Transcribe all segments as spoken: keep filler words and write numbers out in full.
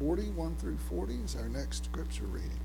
forty-one through forty is our next scripture reading.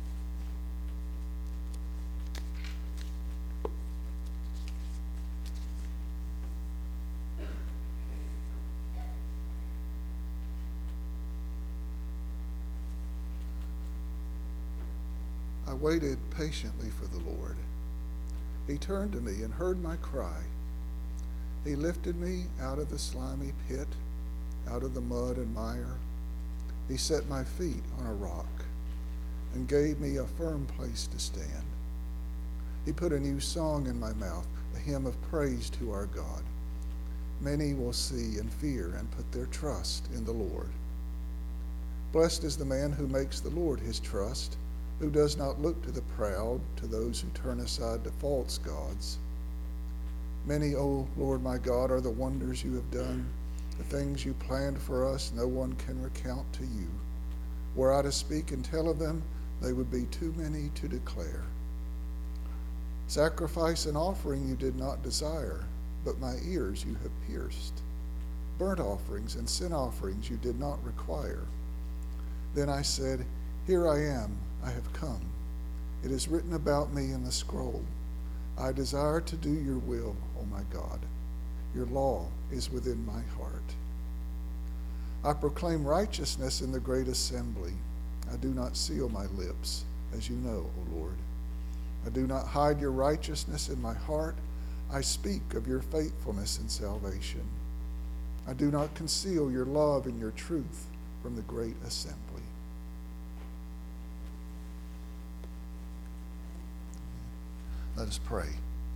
I waited patiently for the Lord. He turned to me and heard my cry. He lifted me out of the slimy pit, out of the mud and mire. He set my feet on a rock and gave me a firm place to stand. He put a new song in my mouth, a hymn of praise to our God. Many will see and fear and put their trust in the Lord. Blessed is the man who makes the Lord his trust, who does not look to the proud, to those who turn aside to false gods. Many, O Lord my God, are the wonders you have done. The things you planned for us, no one can recount to you. Were I to speak and tell of them, they would be too many to declare. Sacrifice and offering you did not desire, but my ears you have pierced. Burnt offerings and sin offerings you did not require. Then I said, Here I am, I have come. It is written about me in the scroll. I desire to do your will, O my God. Your law is within my heart. I proclaim righteousness in the great assembly. I do not seal my lips, as you know, O Lord. I do not hide your righteousness in my heart. I speak of your faithfulness and salvation. I do not conceal your love and your truth from the great assembly. Let us pray.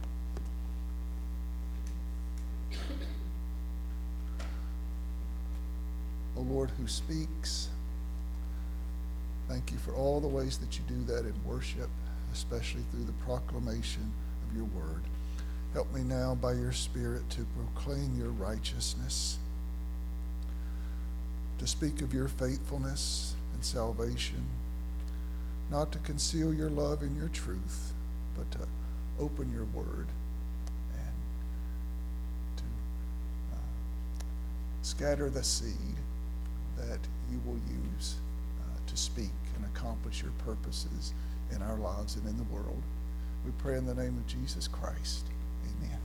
O Lord, who speaks, thank you for all the ways that you do that in worship, especially through the proclamation of your word. Help me now by your Spirit to proclaim your righteousness, to speak of your faithfulness and salvation, not to conceal your love and your truth, but to open your word and to uh, scatter the seed that you will use uh, to speak and accomplish your purposes in our lives and in the world. We pray in the name of Jesus Christ. Amen.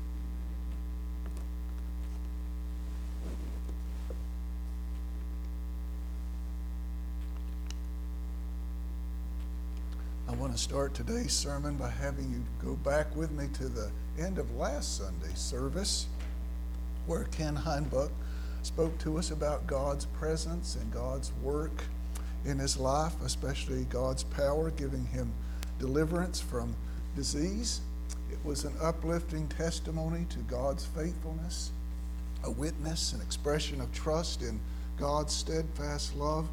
I want to start today's sermon by having you go back with me to the end of last Sunday's service, where Ken Heinbuch spoke to us about God's presence and God's work in his life, especially God's power giving him deliverance from disease. It was an uplifting testimony to God's faithfulness, a witness, an expression of trust in God's steadfast love.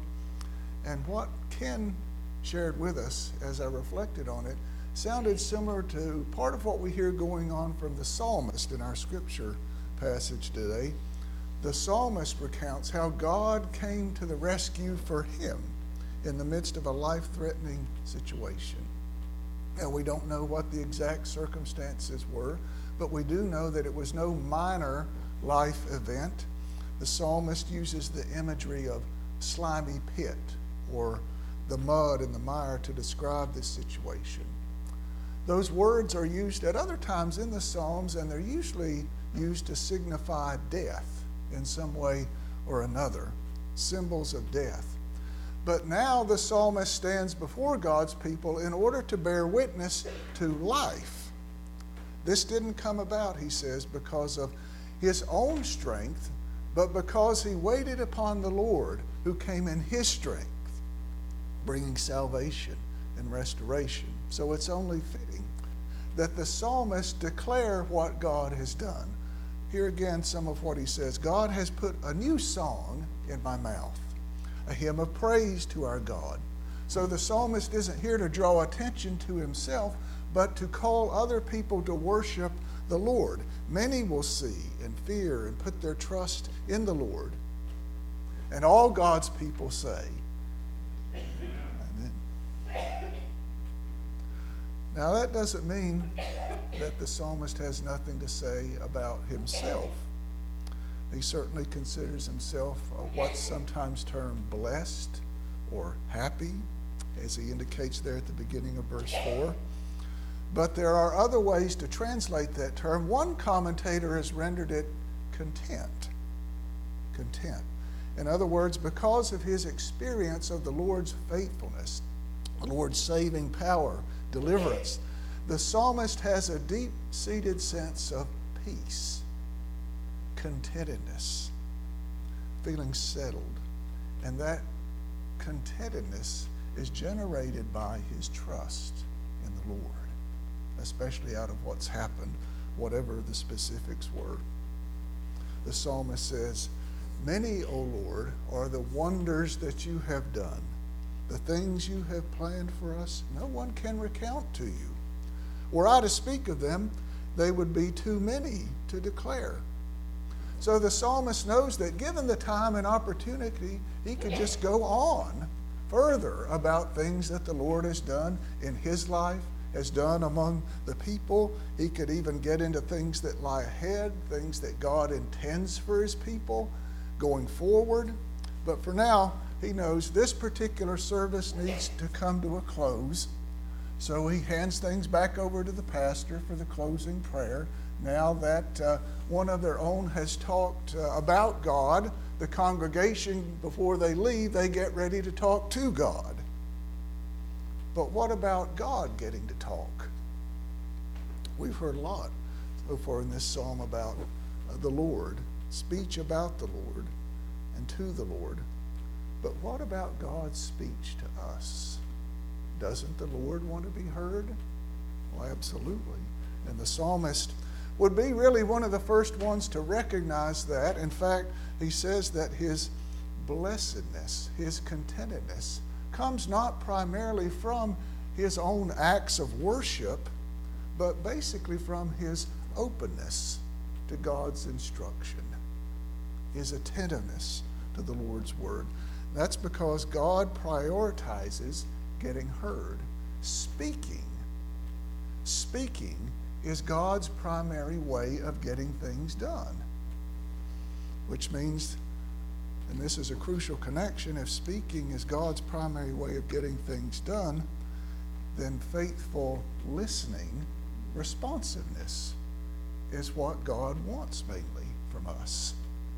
And what Ken shared with us, as I reflected on it, sounded similar to part of what we hear going on from the psalmist in our scripture passage today. The psalmist recounts how God came to the rescue for him in the midst of a life-threatening situation. Now, we don't know what the exact circumstances were, but we do know that it was no minor life event. The psalmist uses the imagery of slimy pit or the mud and the mire to describe this situation. Those words are used at other times in the Psalms, and they're usually used to signify death in some way or another, symbols of death. But now the psalmist stands before God's people in order to bear witness to life. This didn't come about, he says, because of his own strength, but because he waited upon the Lord, who came in his strength, bringing salvation and restoration. So it's only fitting that the psalmist declare what God has done. Here again, some of what he says. God has put a new song in my mouth, a hymn of praise to our God. So the psalmist isn't here to draw attention to himself, but to call other people to worship the Lord. Many will see and fear and put their trust in the Lord. And all God's people say, Amen. Now that doesn't mean that the psalmist has nothing to say about himself. He certainly considers himself what's sometimes termed blessed, or happy, as he indicates there at the beginning of verse four. But there are other ways to translate that term. One commentator has rendered it content. Content. In other words, because of his experience of the Lord's faithfulness, the Lord's saving power, deliverance, the psalmist has a deep-seated sense of peace, contentedness, feeling settled. And that contentedness is generated by his trust in the Lord, especially out of what's happened, whatever the specifics were. The psalmist says, "Many, O Lord, are the wonders that you have done. The things you have planned for us, no one can recount to you. Were I to speak of them, they would be too many to declare." So the psalmist knows that given the time and opportunity, he could just go on further about things that the Lord has done in his life, has done among the people. He could even get into things that lie ahead, things that God intends for his people going forward. But for now, he knows this particular service needs to come to a close. So he hands things back over to the pastor for the closing prayer. Now that uh, one of their own has talked uh, about God, the congregation, before they leave, they get ready to talk to God. But what about God getting to talk? We've heard a lot so far in this psalm about uh, the Lord, speech about the Lord and to the Lord. But what about God's speech to us? Doesn't the Lord want to be heard? Well, absolutely. And the psalmist would be really one of the first ones to recognize that. In fact, he says that his blessedness, his contentedness, comes not primarily from his own acts of worship, but basically from his openness to God's instruction, his attentiveness to the Lord's word. That's because God prioritizes getting heard. Speaking. Speaking is God's primary way of getting things done. Which means, and this is a crucial connection, if speaking is God's primary way of getting things done, then faithful listening, responsiveness, is what God wants mainly from us.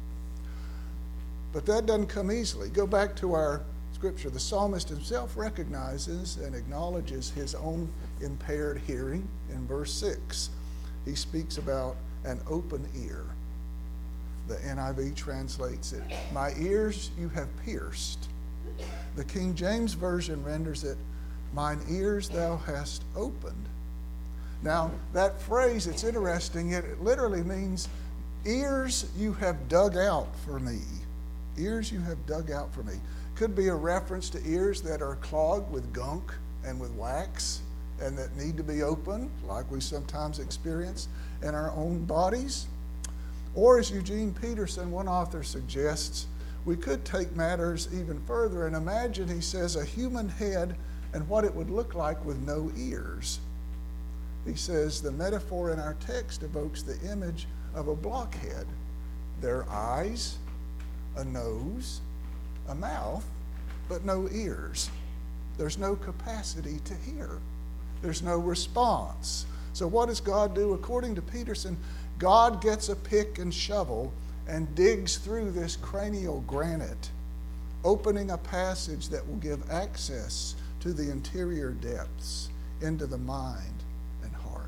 But that doesn't come easily. Go back to our scripture. The psalmist himself recognizes and acknowledges his own impaired hearing in verse six. He speaks about an open ear. The N I V translates it, "My ears you have pierced." The King James Version renders it, "Mine ears thou hast opened." Now, that phrase, it's interesting. It literally means, ears you have dug out for me. Ears you have dug out for me. Could be a reference to ears that are clogged with gunk and with wax and that need to be opened, like we sometimes experience in our own bodies. Or, as Eugene Peterson, one author, suggests, we could take matters even further and imagine, he says, a human head and what it would look like with no ears. He says the metaphor in our text evokes the image of a blockhead. There are eyes, a nose, a mouth, but no ears. There's no capacity to hear. There's no response. So what does God do? According to Peterson, God gets a pick and shovel and digs through this cranial granite, opening a passage that will give access to the interior depths, into the mind and heart.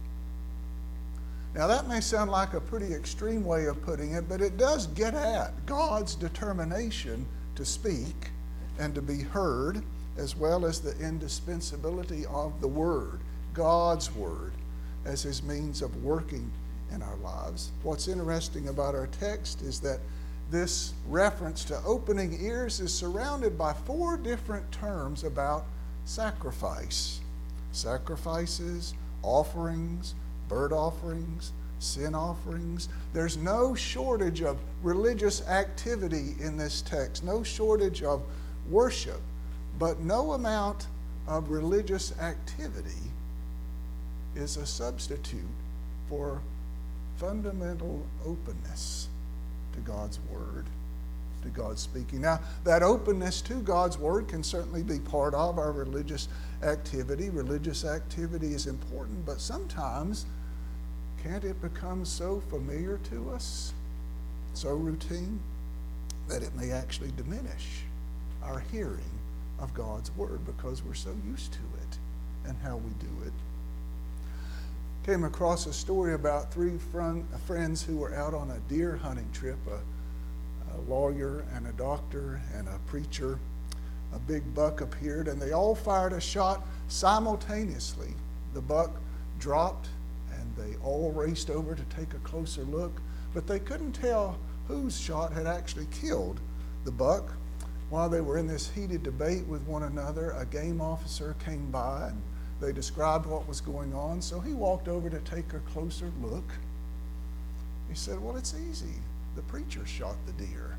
Now that may sound like a pretty extreme way of putting it, but it does get at God's determination to speak and to be heard, as well as the indispensability of the Word, God's Word, as his means of working in our lives. What's interesting about our text is that this reference to opening ears is surrounded by four different terms about sacrifice. Sacrifices, offerings, burnt offerings, sin offerings. There's no shortage of religious activity in this text, no shortage of worship, but no amount of religious activity is a substitute for fundamental openness to God's Word, to to God speaking. Now, that openness to God's Word can certainly be part of our religious activity. Religious activity is important, but sometimes can't it become so familiar to us, so routine, that it may actually diminish our hearing of God's Word because we're so used to it and how we do it. Came across a story about three friend, friends who were out on a deer hunting trip, a, a lawyer and a doctor and a preacher. A big buck appeared and they all fired a shot simultaneously. The buck dropped and they all raced over to take a closer look, but they couldn't tell whose shot had actually killed the buck. While they were in this heated debate with one another, a game officer came by and they described what was going on, so he walked over to take a closer look. He said, well, it's easy. The preacher shot the deer.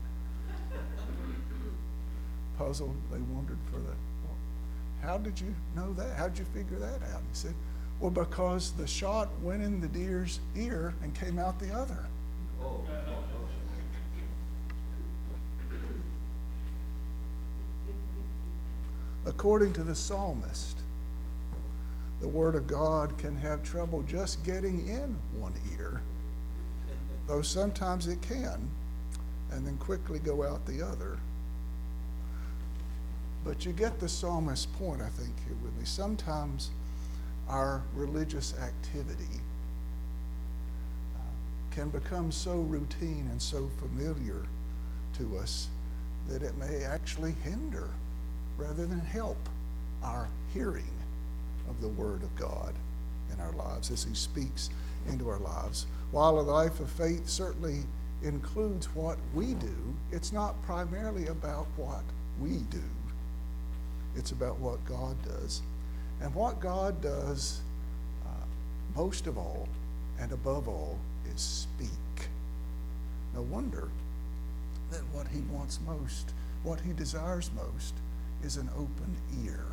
Puzzled, they wondered for the, well, how did you know that? How did you figure that out? He said, well, because the shot went in the deer's ear and came out the other. Oh. According to the psalmist, the Word of God can have trouble just getting in one ear, though sometimes it can, and then quickly go out the other. But you get the psalmist's point, I think, here with me. Sometimes our religious activity uh, can become so routine and so familiar to us that it may actually hinder rather than help our hearing of the Word of God in our lives as He speaks into our lives. While a life of faith certainly includes what we do, it's not primarily about what we do. It's about what God does. And what God does uh, most of all and above all is speak. No wonder that what He wants most, what He desires most, is an open ear,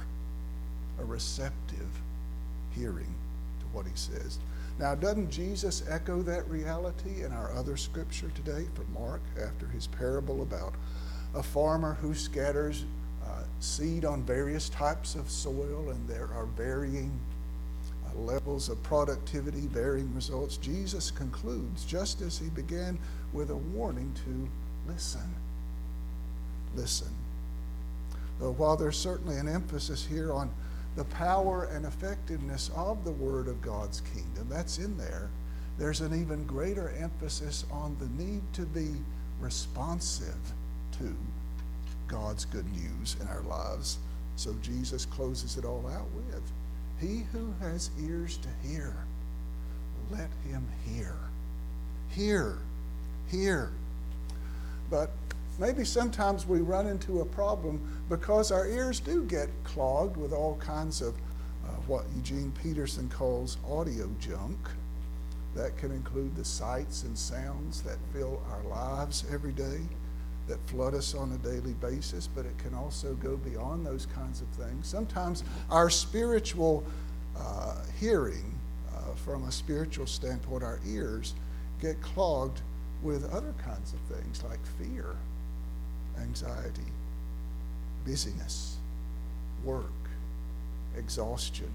a receptive hearing to what He says. Now, doesn't Jesus echo that reality in our other scripture today from Mark after His parable about a farmer who scatters uh, seed on various types of soil, and there are varying uh, levels of productivity, varying results? Jesus concludes, just as He began, with a warning to listen. Listen. Though while there's certainly an emphasis here on the power and effectiveness of the Word of God's kingdom, that's in there, there's an even greater emphasis on the need to be responsive to God's good news in our lives. So Jesus closes it all out with, he who has ears to hear, let him hear. Hear, hear. But maybe sometimes we run into a problem because our ears do get clogged with all kinds of uh, what Eugene Peterson calls audio junk. That can include the sights and sounds that fill our lives every day, that flood us on a daily basis, but it can also go beyond those kinds of things. Sometimes our spiritual uh, hearing, uh, from a spiritual standpoint, our ears get clogged with other kinds of things like fear, anxiety, busyness, work, exhaustion,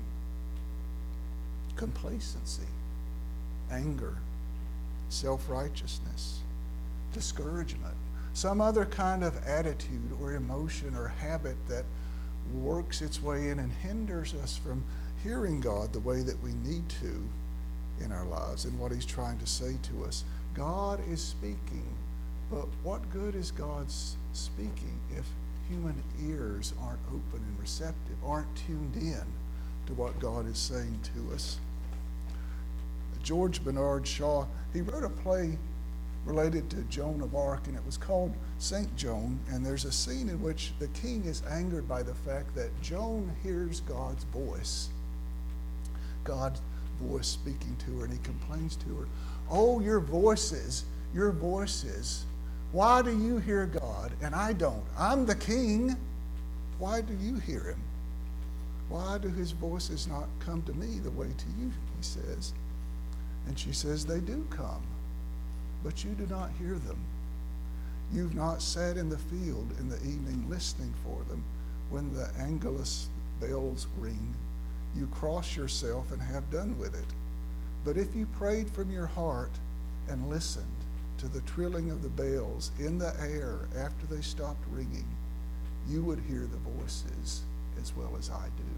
complacency, anger, self-righteousness, discouragement, some other kind of attitude or emotion or habit that works its way in and hinders us from hearing God the way that we need to in our lives and what He's trying to say to us. God is speaking, but what good is God's speaking if human ears aren't open and receptive, aren't tuned in to what God is saying to us? George Bernard Shaw, he wrote a play related to Joan of Arc, and it was called Saint Joan, and there's a scene in which the king is angered by the fact that Joan hears God's voice, God's voice speaking to her, and he complains to her, "Oh, your voices, your voices, why do you hear God and I don't? I'm the king. Why do you hear him? Why do his voices not come to me the way to you?" he says. And she says, "They do come, but you do not hear them. You've not sat in the field in the evening listening for them when the Angelus bells ring. You cross yourself and have done with it. But if you prayed from your heart and listened to the trilling of the bells in the air after they stopped ringing, you would hear the voices as well as I do.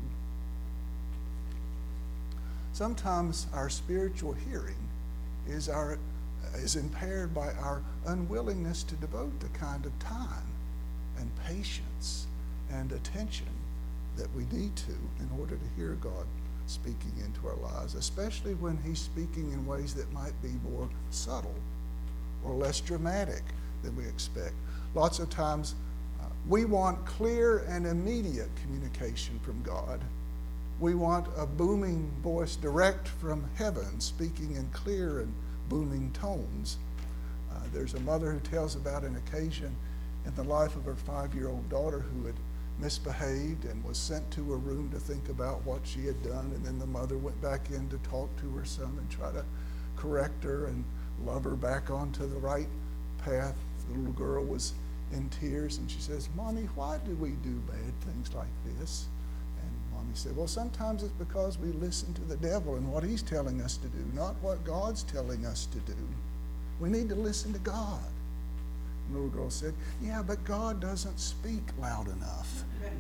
Sometimes our spiritual hearing is, our, is impaired by our unwillingness to devote the kind of time and patience and attention that we need to in order to hear God speaking into our lives, especially when he's speaking in ways that might be more subtle or less dramatic than we expect. Lots of times uh, we want clear and immediate communication from God. We want a booming voice direct from heaven, speaking in clear and booming tones. Uh, there's a mother who tells about an occasion in the life of her five-year-old daughter who had misbehaved and was sent to a room to think about what she had done, and then the mother went back in to talk to her son and try to correct her and love her back onto the right path. The little girl was in tears, and she says, "Mommy, why do we do bad things like this?" And Mommy said, "Well, sometimes it's because we listen to the devil and what he's telling us to do, not what God's telling us to do. We need to listen to God." The little girl said, "Yeah, but God doesn't speak loud enough."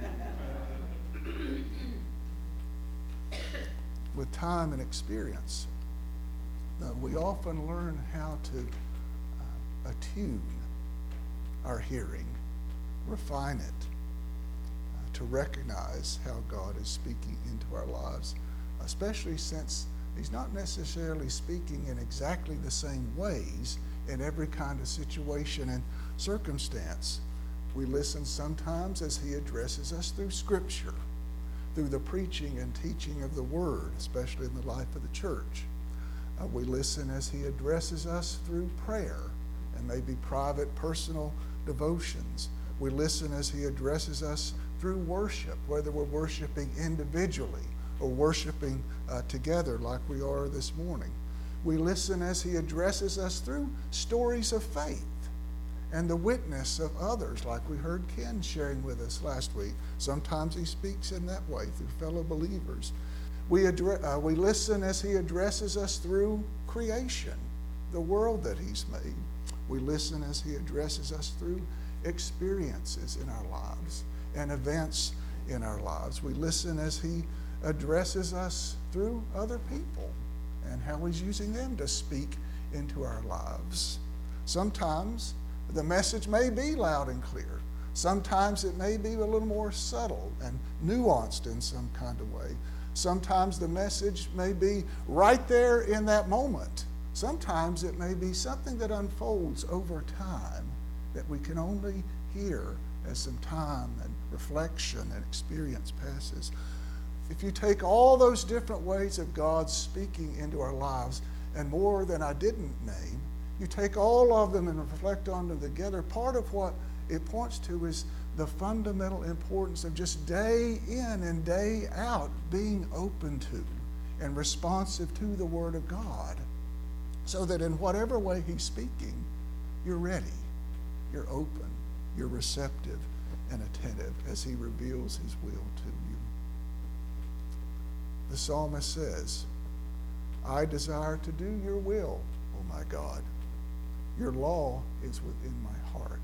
With time and experience, uh, we often learn how to uh, attune our hearing, refine it, uh, to recognize how God is speaking into our lives, especially since he's not necessarily speaking in exactly the same ways in every kind of situation and circumstance. We listen sometimes as he addresses us through Scripture, through the preaching and teaching of the Word, especially in the life of the church. Uh, we listen as he addresses us through prayer and maybe private, personal devotions. We listen as he addresses us through worship, whether we're worshiping individually or worshiping uh, together like we are this morning. We listen as he addresses us through stories of faith and the witness of others, like we heard Ken sharing with us last week. Sometimes he speaks in that way through fellow believers. We, addre- uh, we listen as he addresses us through creation, the world that he's made. We listen as he addresses us through experiences in our lives and events in our lives. We listen as he addresses us through other people and how he's using them to speak into our lives. Sometimes the message may be loud and clear. Sometimes it may be a little more subtle and nuanced in some kind of way. Sometimes the message may be right there in that moment. Sometimes it may be something that unfolds over time that we can only hear as some time and reflection and experience passes. If you take all those different ways of God speaking into our lives, and more than I didn't name, you take all of them and reflect on them together, part of what it points to is the fundamental importance of just day in and day out being open to and responsive to the Word of God, so that in whatever way he's speaking, you're ready, you're open, you're receptive and attentive as he reveals his will to you. The psalmist says, "I desire to do your will, O my God. Your law is within my heart."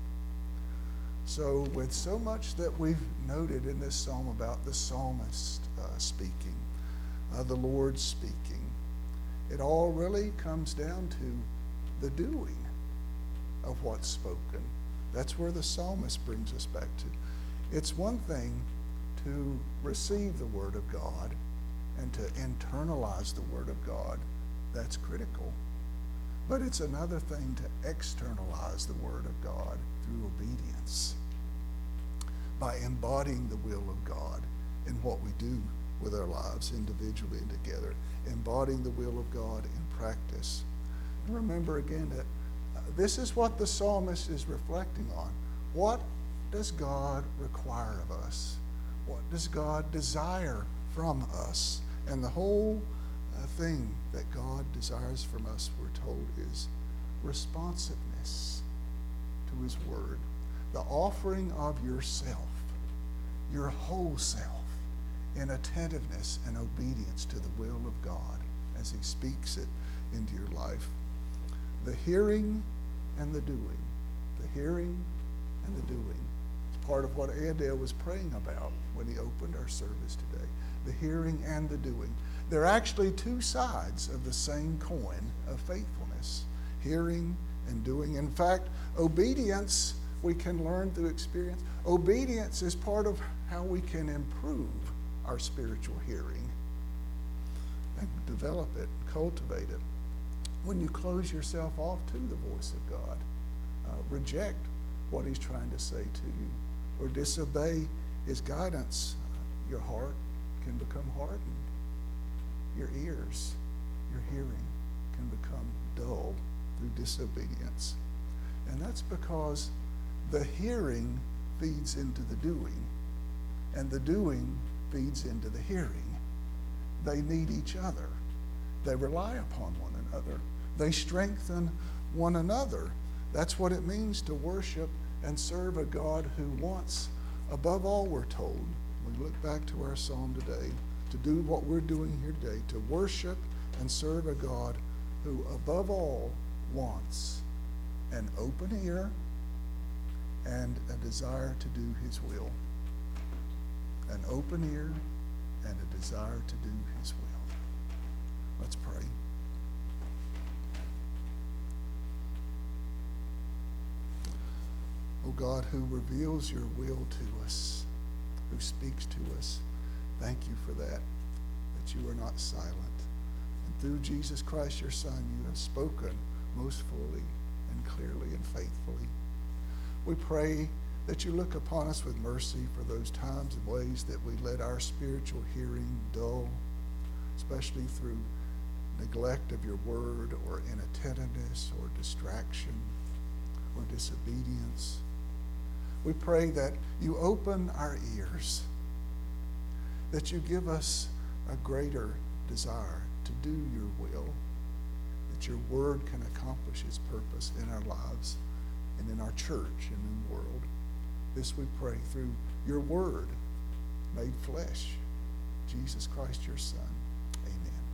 So with so much that we've noted in this psalm about the psalmist uh, speaking, uh, the Lord speaking, it all really comes down to the doing of what's spoken. That's where the psalmist brings us back to. It's one thing to receive the Word of God and to internalize the Word of God. That's critical. But it's another thing to externalize the Word of God through obedience, by embodying the will of God in what we do with our lives individually and together, embodying the will of God in practice. And remember again that uh, this is what the psalmist is reflecting on. What does God require of us? What does God desire from us? And the whole uh, thing that God desires from us, we're told, is responsiveness to his word, the offering of yourself, your whole self, in attentiveness and obedience to the will of God as he speaks it into your life. The hearing and the doing. The hearing and the doing. It's part of what Adele was praying about when he opened our service today. The hearing and the doing. They're actually two sides of the same coin of faithfulness. Hearing and doing. In fact, obedience we can learn through experience. Obedience is part of how we can improve our spiritual hearing and develop it, cultivate it. When you close yourself off to the voice of God, uh, reject what he's trying to say to you, or disobey his guidance, uh, your heart can become hardened. Your ears, your hearing can become dull through disobedience. And that's because the hearing feeds into the doing, and the doing feeds into the hearing. They need each other. They rely upon one another. They strengthen one another. That's what it means to worship and serve a God who wants, above all, we're told, when we look back to our psalm today, to do what we're doing here today, to worship and serve a God who, above all, wants an open ear and a desire to do his will. An open ear and a desire to do his will. Let's pray. Oh God, who reveals your will to us, who speaks to us, thank you for that, that you are not silent. And through Jesus Christ, your Son, you have spoken most fully and clearly and faithfully. We pray that you look upon us with mercy for those times and ways that we let our spiritual hearing dull, especially through neglect of your word or inattentiveness or distraction or disobedience. We pray that you open our ears, that you give us a greater desire to do your will, that your word can accomplish its purpose in our lives and in our church and in the world. This we pray through your word made flesh, Jesus Christ, your Son. Amen.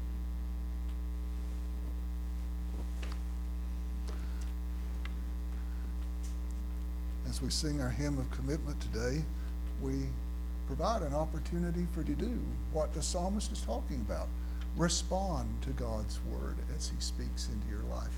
As we sing our hymn of commitment today, we provide an opportunity for you to do what the psalmist is talking about. Respond to God's word as he speaks into your life.